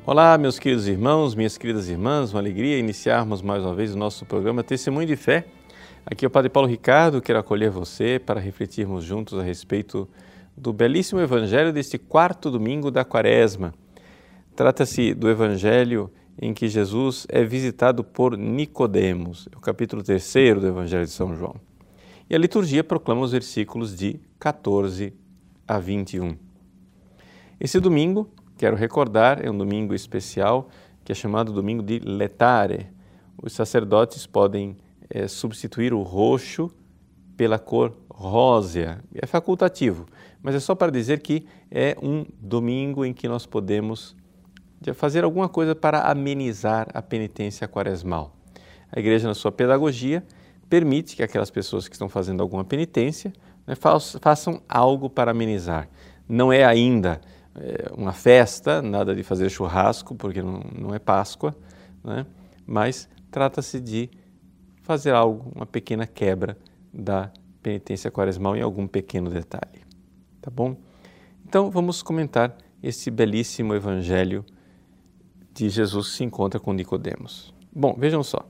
Olá, meus queridos irmãos, minhas queridas irmãs, uma alegria iniciarmos mais uma vez o nosso programa Testemunho de Fé. Aqui é o Padre Paulo Ricardo, quero acolher você para refletirmos juntos a respeito do belíssimo Evangelho deste quarto domingo da Quaresma. Trata-se do Evangelho em que Jesus é visitado por Nicodemos, é o capítulo 3º do Evangelho de São João. E a liturgia proclama os versículos de 14 a 21. Esse domingo, quero recordar, é um domingo especial que é chamado Domingo de Letare. Os sacerdotes podem substituir o roxo pela cor rósea. É facultativo, mas é só para dizer que é um domingo em que nós podemos fazer alguma coisa para amenizar a penitência quaresmal. A Igreja, na sua pedagogia, permite que aquelas pessoas que estão fazendo alguma penitência façam algo para amenizar. Não é ainda uma festa, nada de fazer churrasco, porque não é Páscoa, né? Mas trata-se de fazer algo, uma pequena quebra da penitência quaresmal em algum pequeno detalhe, tá bom? Então vamos comentar esse belíssimo evangelho de Jesus que se encontra com Nicodemos. Bom, vejam só,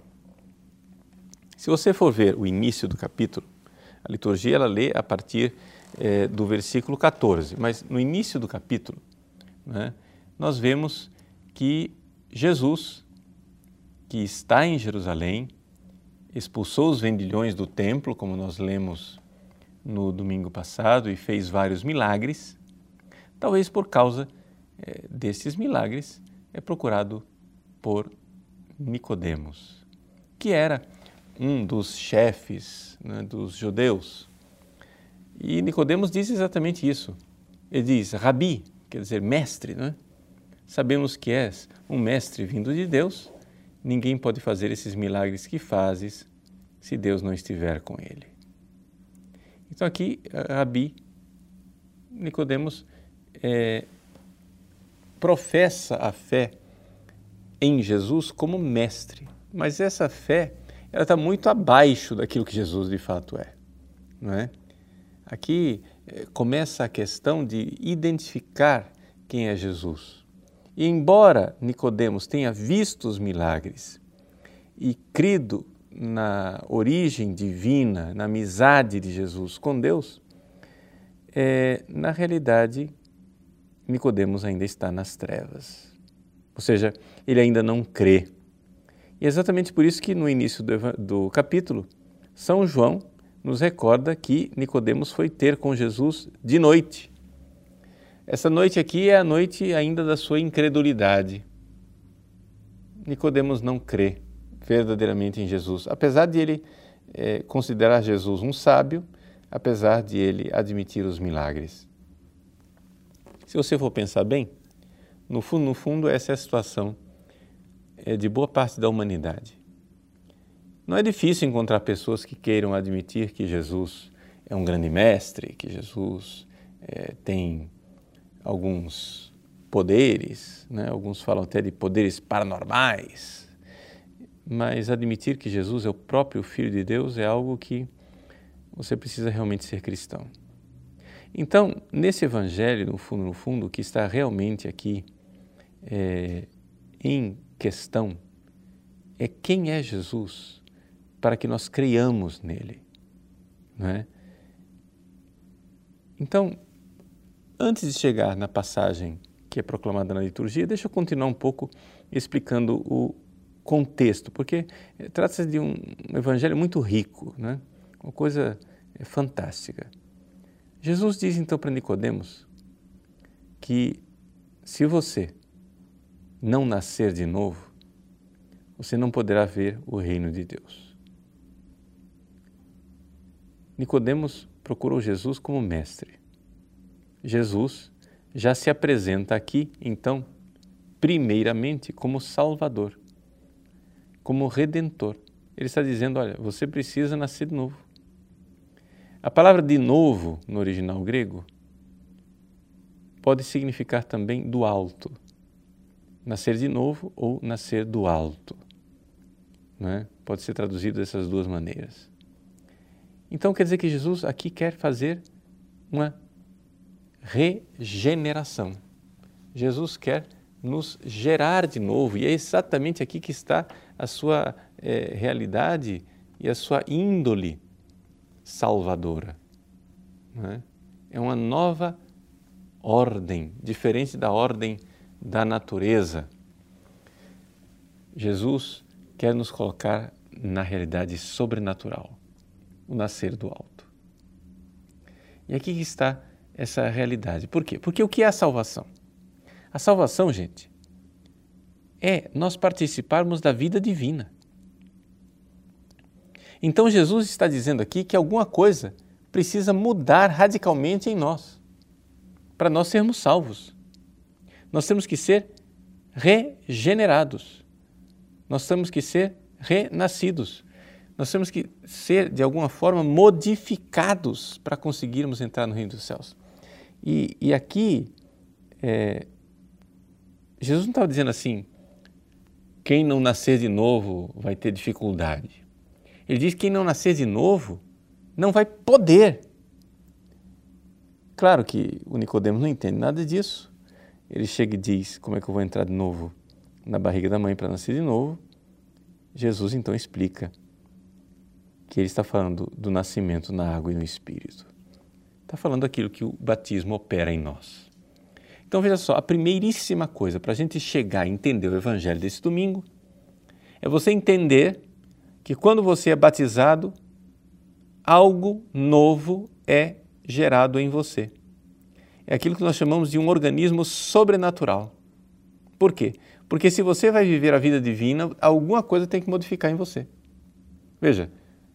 se você for ver o início do capítulo, a liturgia ela lê a partir do versículo 14, mas no início do capítulo, né, nós vemos que Jesus, que está em Jerusalém, expulsou os vendilhões do templo, como nós lemos no domingo passado, e fez vários milagres. Talvez por causa desses milagres é procurado por Nicodemos, que era um dos chefes, né, dos judeus. E Nicodemos diz exatamente isso. Ele diz, Rabi, quer dizer mestre, né? Sabemos que és um mestre vindo de Deus, ninguém pode fazer esses milagres que fazes se Deus não estiver com ele. Então aqui, Rabi, Nicodemos professa a fé em Jesus como mestre, mas essa fé ela está muito abaixo daquilo que Jesus de fato é, não é? Aqui começa a questão de identificar quem é Jesus. E embora Nicodemos tenha visto os milagres e crido na origem divina, na amizade de Jesus com Deus, na realidade Nicodemos ainda está nas trevas. Ou seja, ele ainda não crê. E é exatamente por isso que no início do capítulo, São João nos recorda que Nicodemos foi ter com Jesus de noite. Essa noite aqui é a noite ainda da sua incredulidade. Nicodemos não crê verdadeiramente em Jesus, apesar de ele considerar Jesus um sábio, apesar de ele admitir os milagres. Se você for pensar bem, no fundo essa é a situação de boa parte da humanidade. Não é difícil encontrar pessoas que queiram admitir que Jesus é um grande mestre, que Jesus tem alguns poderes, né? Alguns falam até de poderes paranormais, mas admitir que Jesus é o próprio Filho de Deus é algo que você precisa realmente ser cristão. Então, nesse Evangelho, no fundo, o que está realmente aqui em questão é quem é Jesus, para que nós creiamos nele, não é? Então, antes de chegar na passagem que é proclamada na liturgia, deixa eu continuar um pouco explicando o contexto, porque trata-se de um evangelho muito rico, né? Uma coisa fantástica. Jesus diz então para Nicodemos que se você não nascer de novo, você não poderá ver o reino de Deus. Nicodemos procurou Jesus como mestre. Jesus já se apresenta aqui, então, primeiramente como Salvador, como Redentor. Ele está dizendo, olha, você precisa nascer de novo. A palavra de novo, no original grego, pode significar também do alto. Nascer de novo ou nascer do alto, né? Pode ser traduzido dessas duas maneiras. Então quer dizer que Jesus aqui quer fazer uma regeneração. Jesus quer nos gerar de novo. E é exatamente aqui que está a sua realidade e a sua índole salvadora. Não é? É uma nova ordem, diferente da ordem da natureza. Jesus quer nos colocar na realidade sobrenatural, o nascer do alto. E aqui está essa realidade. Por quê? Porque o que é a salvação? A salvação, gente, é nós participarmos da vida divina. Então Jesus está dizendo aqui que alguma coisa precisa mudar radicalmente em nós, para nós sermos salvos. Nós temos que ser regenerados, nós temos que ser renascidos, nós temos que ser, de alguma forma, modificados para conseguirmos entrar no reino dos céus. E aqui, Jesus não estava dizendo assim, quem não nascer de novo vai ter dificuldade. Ele diz que quem não nascer de novo não vai poder. Claro que o Nicodemos não entende nada disso. Ele chega e diz, como é que eu vou entrar de novo na barriga da mãe para nascer de novo? Jesus então explica que ele está falando do nascimento na água e no Espírito. Está falando aquilo que o batismo opera em nós. Então veja só, a primeiríssima coisa para a gente chegar a entender o Evangelho desse domingo é você entender que quando você é batizado, algo novo é gerado em você. É aquilo que nós chamamos de um organismo sobrenatural. Por quê? Porque se você vai viver a vida divina, alguma coisa tem que modificar em você. Veja,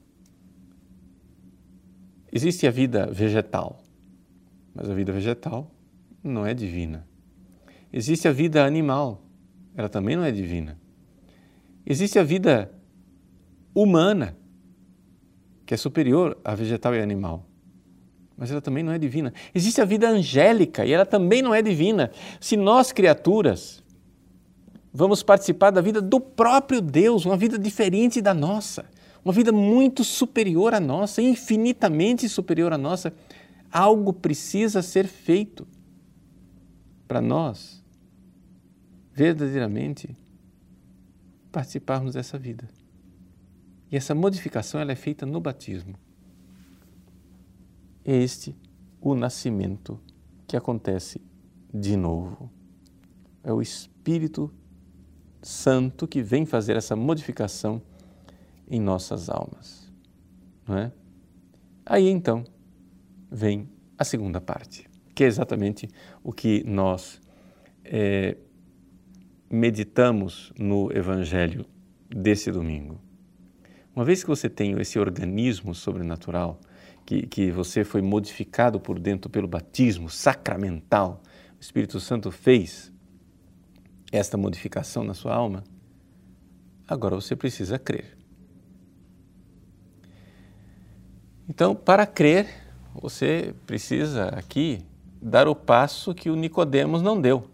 existe a vida vegetal, mas a vida vegetal não é divina. Existe a vida animal, ela também não é divina. Existe a vida humana, que é superior à vegetal e animal, mas ela também não é divina. Existe a vida angélica e ela também não é divina. Se nós, criaturas, vamos participar da vida do próprio Deus, uma vida diferente da nossa, uma vida muito superior à nossa, infinitamente superior à nossa, algo precisa ser feito para nós verdadeiramente participarmos dessa vida. E essa modificação ela é feita no batismo. É este o nascimento que acontece de novo. É o Espírito Santo que vem fazer essa modificação em nossas almas. Não é? Aí então vem a segunda parte, que é exatamente o que nós meditamos no Evangelho desse domingo. Uma vez que você tem esse organismo sobrenatural, que você foi modificado por dentro pelo batismo sacramental, o Espírito Santo fez esta modificação na sua alma, agora você precisa crer. Então, para crer, você precisa aqui dar o passo que o Nicodemos não deu.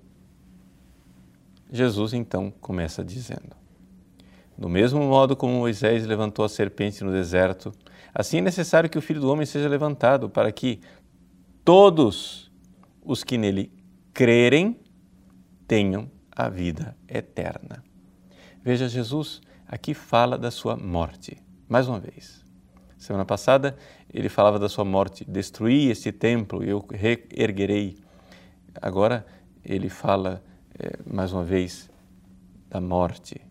Jesus então começa dizendo: do mesmo modo como Moisés levantou a serpente no deserto, assim é necessário que o Filho do Homem seja levantado, para que todos os que nele crerem tenham a vida eterna. Veja, Jesus aqui fala da sua morte, mais uma vez. Semana passada ele falava da sua morte, destruí este templo e eu reerguerei. Agora ele fala mais uma vez da morte.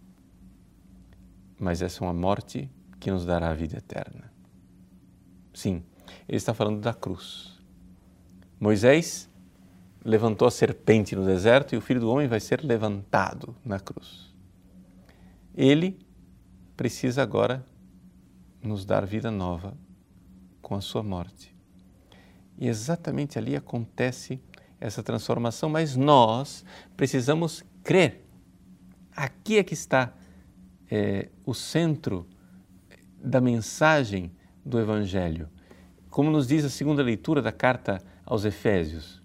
Mas essa é uma morte que nos dará a vida eterna. Sim, ele está falando da cruz. Moisés levantou a serpente no deserto e o Filho do Homem vai ser levantado na cruz. Ele precisa agora nos dar vida nova com a sua morte. E exatamente ali acontece essa transformação, mas nós precisamos crer. Aqui é que está o centro da mensagem do Evangelho. Como nos diz a segunda leitura da carta aos Efésios,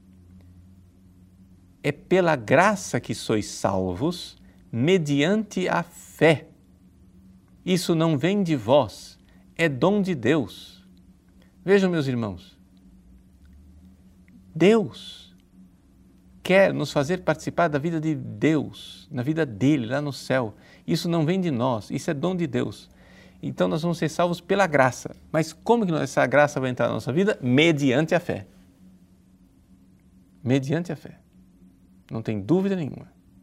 é pela graça que sois salvos, mediante a fé. Isso não vem de vós, é dom de Deus. Vejam, meus irmãos, Deus quer nos fazer participar da vida de Deus, na vida dele, lá no céu. Isso não vem de nós, isso é dom de Deus. Então nós vamos ser salvos pela graça. Mas como que essa graça vai entrar na nossa vida? Mediante a fé. Mediante a fé. Não tem dúvida nenhuma.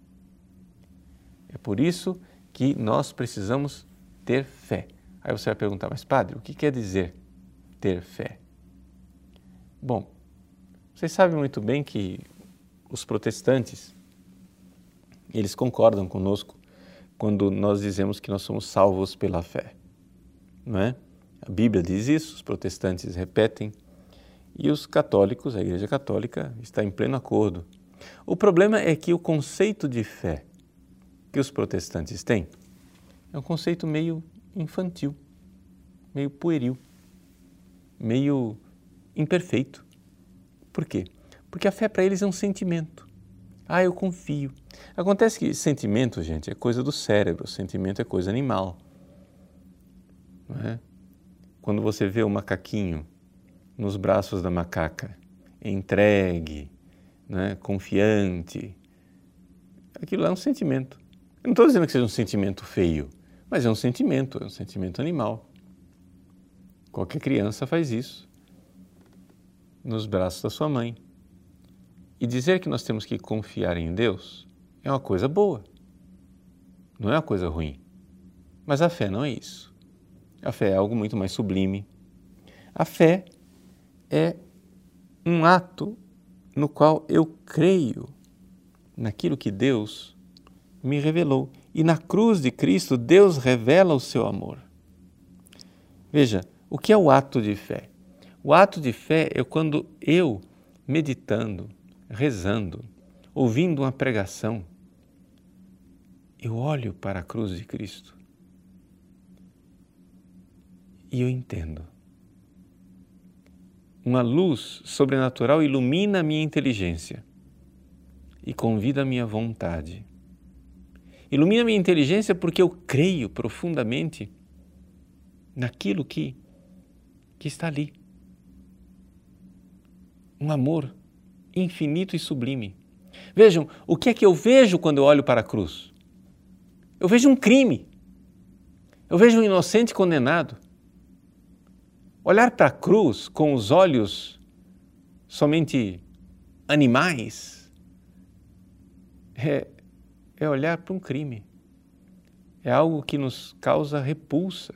É por isso que nós precisamos ter fé. Aí você vai perguntar, mas padre, o que quer dizer ter fé? Bom, vocês sabem muito bem que os protestantes, eles concordam conosco quando nós dizemos que nós somos salvos pela fé, não é? A Bíblia diz isso, os protestantes repetem, e os católicos, a Igreja Católica, está em pleno acordo. O problema é que o conceito de fé que os protestantes têm é um conceito meio infantil, meio pueril, meio imperfeito. Por quê? Porque a fé para eles é um sentimento. Ah, eu confio. Acontece que sentimento, gente, é coisa do cérebro, sentimento é coisa animal. Não é? Quando você vê o macaquinho nos braços da macaca, entregue, né, confiante, aquilo é um sentimento. Eu não estou dizendo que seja um sentimento feio, mas é um sentimento animal. Qualquer criança faz isso nos braços da sua mãe. E dizer que nós temos que confiar em Deus é uma coisa boa, não é uma coisa ruim. Mas a fé não é isso. A fé é algo muito mais sublime. A fé é um ato no qual eu creio naquilo que Deus me revelou. E na cruz de Cristo, Deus revela o seu amor. Veja, o que é o ato de fé? O ato de fé é quando eu, meditando, rezando, ouvindo uma pregação, eu olho para a cruz de Cristo e eu entendo. Uma luz sobrenatural ilumina a minha inteligência e convida a minha vontade. Ilumina a minha inteligência porque eu creio profundamente naquilo que está ali. Um amor infinito e sublime. Vejam, o que é que eu vejo quando eu olho para a cruz? Eu vejo um crime. Eu vejo um inocente condenado. Olhar para a cruz com os olhos somente animais é olhar para um crime. É algo que nos causa repulsa.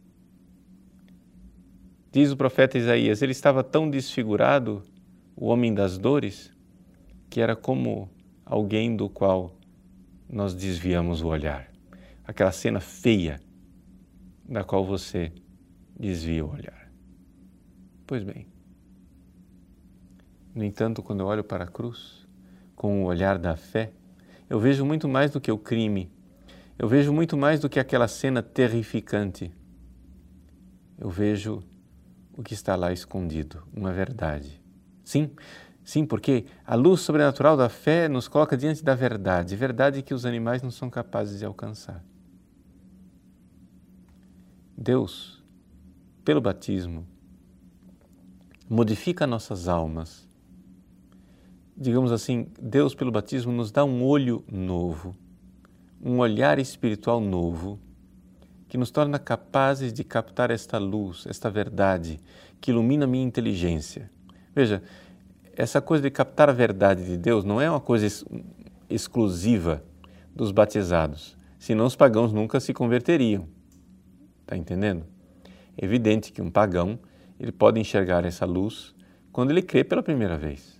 Diz o profeta Isaías, ele estava tão desfigurado, o homem das dores, que era como alguém do qual nós desviamos o olhar. Aquela cena feia da qual você desvia o olhar. Pois bem, no entanto, quando eu olho para a cruz, com o olhar da fé, eu vejo muito mais do que o crime, eu vejo muito mais do que aquela cena terrificante. Eu vejo o que está lá escondido, uma verdade. Sim, porque a luz sobrenatural da fé nos coloca diante da verdade, verdade que os animais não são capazes de alcançar. Deus, pelo batismo, modifica nossas almas. Digamos assim, Deus pelo batismo nos dá um olho novo, um olhar espiritual novo, que nos torna capazes de captar esta luz, esta verdade, que ilumina a minha inteligência. Veja, essa coisa de captar a verdade de Deus não é uma coisa exclusiva dos batizados, senão os pagãos nunca se converteriam. Está entendendo? É evidente que um pagão ele pode enxergar essa luz quando ele crê pela primeira vez.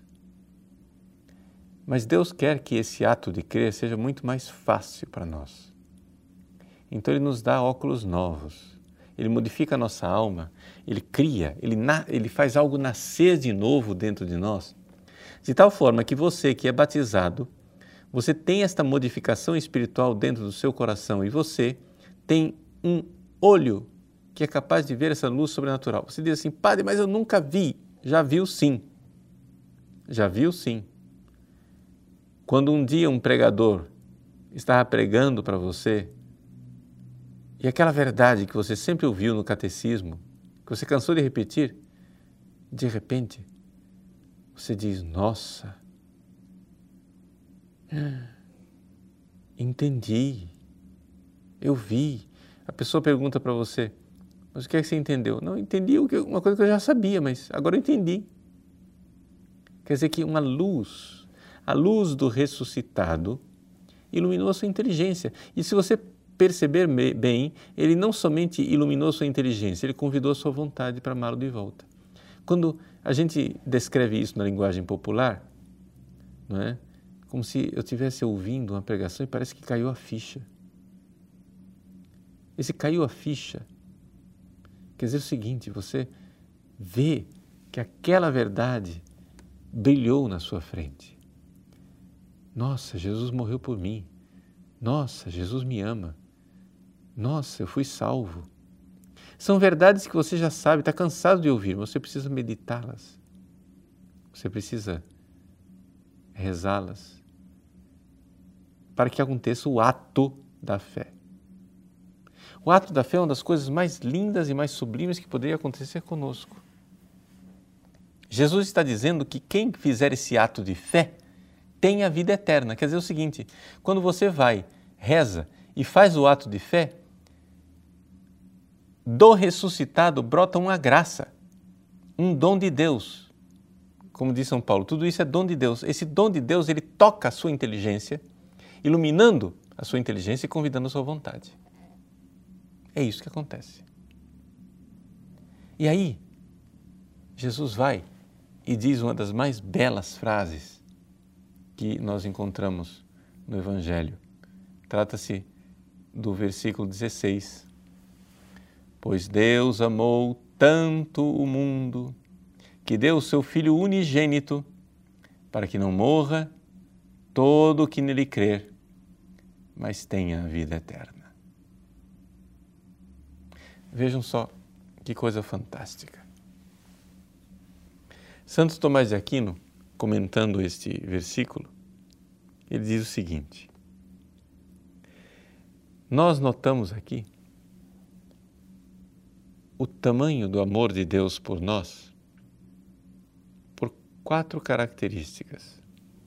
Mas Deus quer que esse ato de crer seja muito mais fácil para nós. Então Ele nos dá óculos novos, Ele modifica a nossa alma, Ele cria, Ele faz algo nascer de novo dentro de nós, de tal forma que você que é batizado, você tem esta modificação espiritual dentro do seu coração e você tem um olho que é capaz de ver essa luz sobrenatural. Você diz assim, padre, mas eu nunca vi. Já viu sim. Já viu sim. Quando um dia um pregador estava pregando para você e aquela verdade que você sempre ouviu no catecismo, que você cansou de repetir, de repente você diz, nossa, Entendi. Eu vi. A pessoa pergunta para você, mas o que é que você entendeu? Não, entendi uma coisa que eu já sabia, mas agora eu entendi. Quer dizer que uma luz, a luz do ressuscitado, iluminou a sua inteligência. E se você perceber bem, ele não somente iluminou a sua inteligência, ele convidou a sua vontade para amá-lo de volta. Quando a gente descreve isso na linguagem popular, não é? Como se eu estivesse ouvindo uma pregação e parece que caiu a ficha. Esse caiu a ficha quer dizer o seguinte, você vê que aquela verdade brilhou na sua frente. Nossa, Jesus morreu por mim. Nossa, Jesus me ama. Nossa, eu fui salvo. São verdades que você já sabe, está cansado de ouvir, você precisa meditá-las. Você precisa rezá-las para que aconteça o ato da fé. O ato da fé é uma das coisas mais lindas e mais sublimes que poderia acontecer conosco. Jesus está dizendo que quem fizer esse ato de fé tem a vida eterna. Quer dizer o seguinte, quando você vai, reza e faz o ato de fé, do ressuscitado brota uma graça, um dom de Deus. Como diz São Paulo, tudo isso é dom de Deus. Esse dom de Deus, ele toca a sua inteligência, iluminando a sua inteligência e convidando a sua vontade. É isso que acontece. E aí, Jesus vai e diz uma das mais belas frases que nós encontramos no Evangelho. Trata-se do versículo 16. Pois Deus amou tanto o mundo que deu o seu Filho unigênito para que não morra todo o que nele crer, mas tenha a vida eterna. Vejam só que coisa fantástica. Santo Tomás de Aquino, comentando este versículo, ele diz o seguinte: nós notamos aqui o tamanho do amor de Deus por nós por 4 características.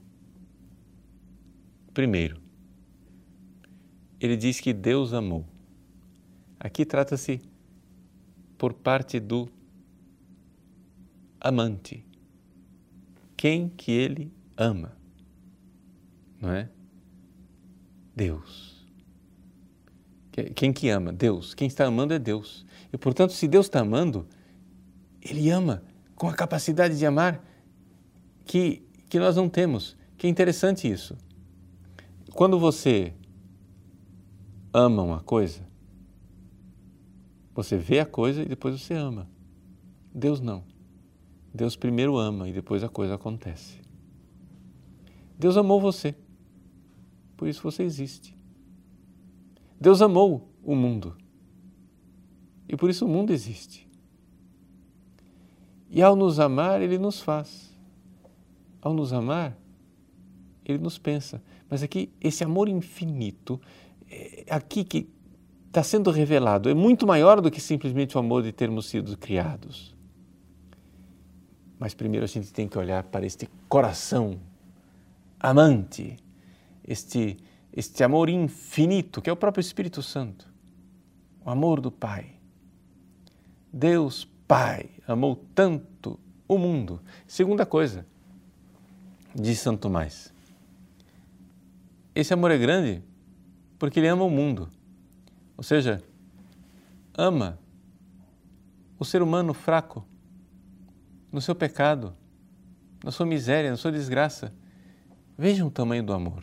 Primeiro, ele diz que Deus amou. Aqui trata-se por parte do amante. Quem que ele ama? Não é? Deus. Quem que ama? Deus. Quem está amando é Deus. E, portanto, se Deus está amando, Ele ama com a capacidade de amar que nós não temos. Que é interessante isso. Quando você ama uma coisa, você vê a coisa e depois você ama. Deus não. Deus primeiro ama e depois a coisa acontece. Deus amou você, por isso você existe. Deus amou o mundo e por isso o mundo existe. E ao nos amar, Ele nos faz. Ao nos amar, Ele nos pensa. Mas aqui, esse amor infinito, aqui que está sendo revelado, é muito maior do que simplesmente o amor de termos sido criados. Mas primeiro a gente tem que olhar para este coração amante, este amor infinito, que é o próprio Espírito Santo, o amor do Pai. Deus Pai amou tanto o mundo. Segunda coisa, diz Santo Tomás, esse amor é grande porque Ele ama o mundo. Ou seja, ama o ser humano fraco, no seu pecado, na sua miséria, na sua desgraça. Vejam o tamanho do amor.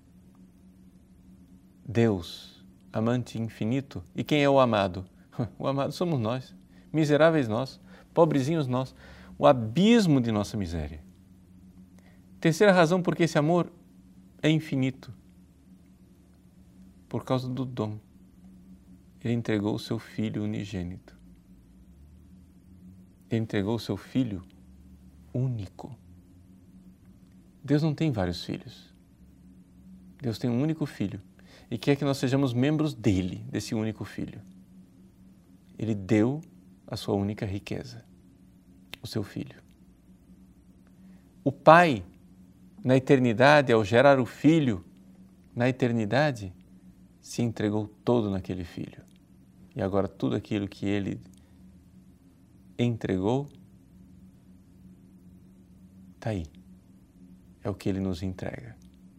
Deus, amante infinito. E quem é o amado? O amado somos nós, miseráveis nós, pobrezinhos nós, o abismo de nossa miséria. Terceira razão porque esse amor é infinito. Por causa do dom. Ele entregou o seu Filho unigênito. Ele entregou o seu Filho único. Deus não tem vários filhos. Deus tem um único Filho e quer que nós sejamos membros dele, desse único Filho. Ele deu a sua única riqueza, o seu Filho. O Pai na eternidade, ao gerar o Filho, na eternidade, se entregou todo naquele Filho. E agora tudo aquilo que Ele entregou, está aí. É o que Ele nos entrega.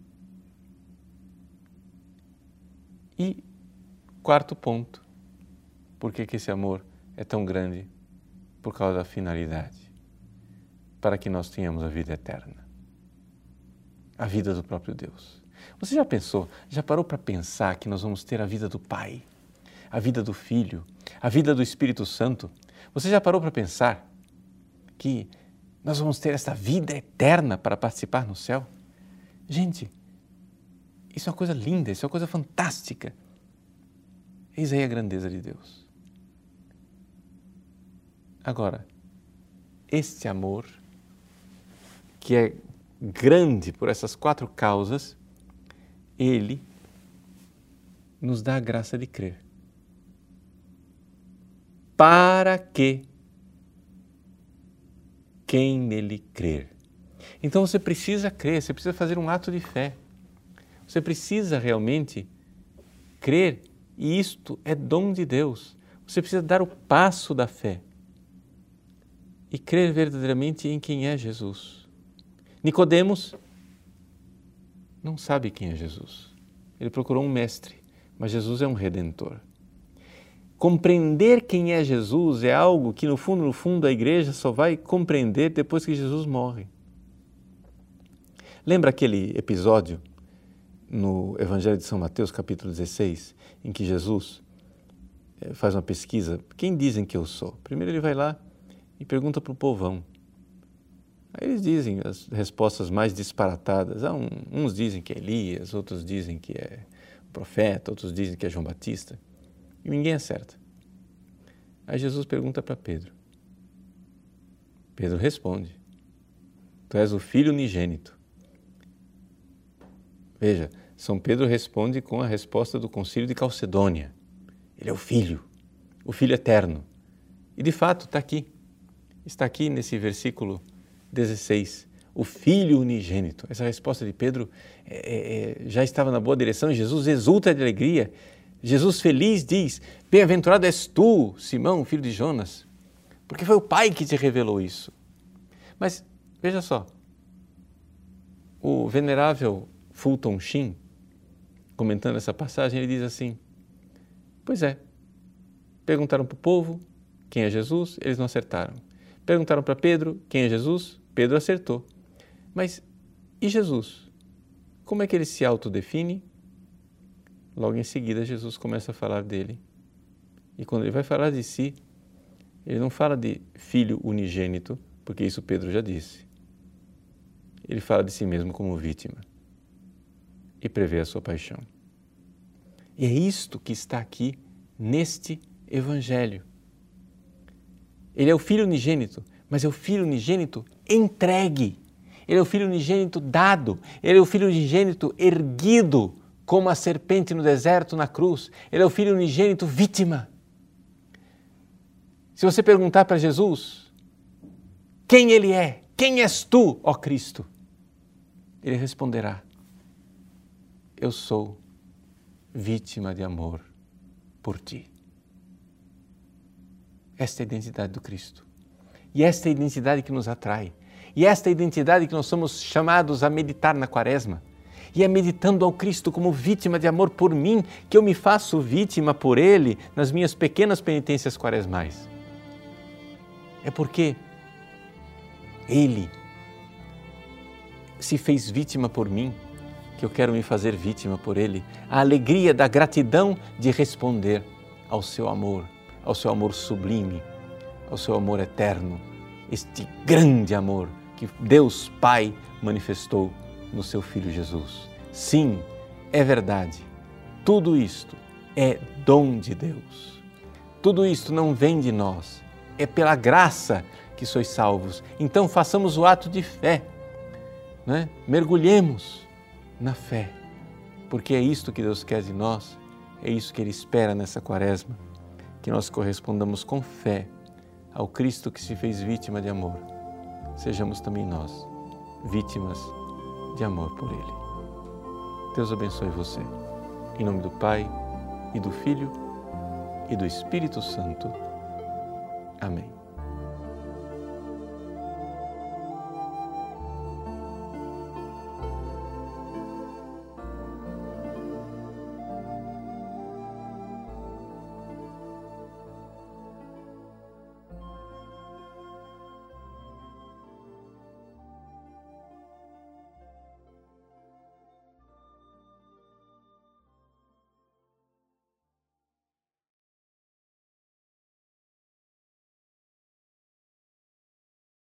E quarto ponto, por que esse amor é tão grande? Por causa da finalidade, para que nós tenhamos a vida eterna, a vida do próprio Deus. Você já pensou, já parou para pensar que nós vamos ter a vida do Pai, a vida do Filho, a vida do Espírito Santo? Você já parou para pensar que nós vamos ter essa vida eterna para participar no céu? Gente, isso é uma coisa linda, isso é uma coisa fantástica. Eis aí a grandeza de Deus. Agora, este amor, que é grande por essas 4 causas, Ele nos dá a graça de crer. Para que quem nele crer. Então você precisa crer, você precisa fazer um ato de fé. Você precisa realmente crer, e isto é dom de Deus. Você precisa dar o passo da fé e crer verdadeiramente em quem é Jesus. Nicodemos não sabe quem é Jesus. Ele procurou um mestre, mas Jesus é um redentor. Compreender quem é Jesus é algo que no fundo a igreja só vai compreender depois que Jesus morre. Lembra aquele episódio no Evangelho de São Mateus, capítulo 16, em que Jesus faz uma pesquisa? Quem dizem que eu sou? Primeiro ele vai lá e pergunta para o povão. Aí eles dizem as respostas mais disparatadas. Uns dizem que é Elias, outros dizem que é profeta, outros dizem que é João Batista. E ninguém acerta. Aí Jesus pergunta para Pedro. Pedro responde: Tu és o Filho unigênito. Veja, São Pedro responde com a resposta do Concílio de Calcedônia. Ele é o Filho eterno. E de fato está aqui nesse versículo 16, o Filho unigênito. Essa resposta de Pedro já estava na boa direção. Jesus exulta de alegria. Jesus feliz diz: Bem-aventurado és tu, Simão, filho de Jonas, porque foi o Pai que te revelou isso. Mas veja só, o venerável Fulton Sheen, comentando essa passagem, ele diz assim: Pois é, perguntaram para o povo quem é Jesus, eles não acertaram. Perguntaram para Pedro quem é Jesus, Pedro acertou. Mas e Jesus? Como é que ele se autodefine? Logo em seguida, Jesus começa a falar dele. E quando ele vai falar de si, ele não fala de Filho unigênito, porque isso Pedro já disse. Ele fala de si mesmo como vítima e prevê a sua paixão. E é isto que está aqui neste Evangelho. Ele é o Filho unigênito, mas é o Filho unigênito entregue. Ele é o Filho unigênito dado. Ele é o Filho unigênito erguido, como a serpente no deserto, na cruz. Ele é o Filho unigênito vítima. Se você perguntar para Jesus quem Ele é, quem és tu, ó Cristo? Ele responderá: Eu sou vítima de amor por ti. Esta é a identidade do Cristo. E esta é a identidade que nos atrai. E esta é a identidade que nós somos chamados a meditar na Quaresma. E é meditando ao Cristo como vítima de amor por mim que eu me faço vítima por Ele nas minhas pequenas penitências quaresmais. É porque Ele se fez vítima por mim que eu quero me fazer vítima por Ele. A alegria da gratidão de responder ao seu amor sublime, ao seu amor eterno, este grande amor que Deus Pai manifestou no seu Filho Jesus. Sim, é verdade. Tudo isto é dom de Deus. Tudo isto não vem de nós. É pela graça que sois salvos. Então façamos o ato de fé, né? Mergulhemos na fé, porque é isto que Deus quer de nós, é isso que Ele espera nessa Quaresma, que nós correspondamos com fé ao Cristo que se fez vítima de amor. Sejamos também nós vítimas de amor por Ele. Deus abençoe você. Em nome do Pai, e do Filho, e do Espírito Santo. Amém.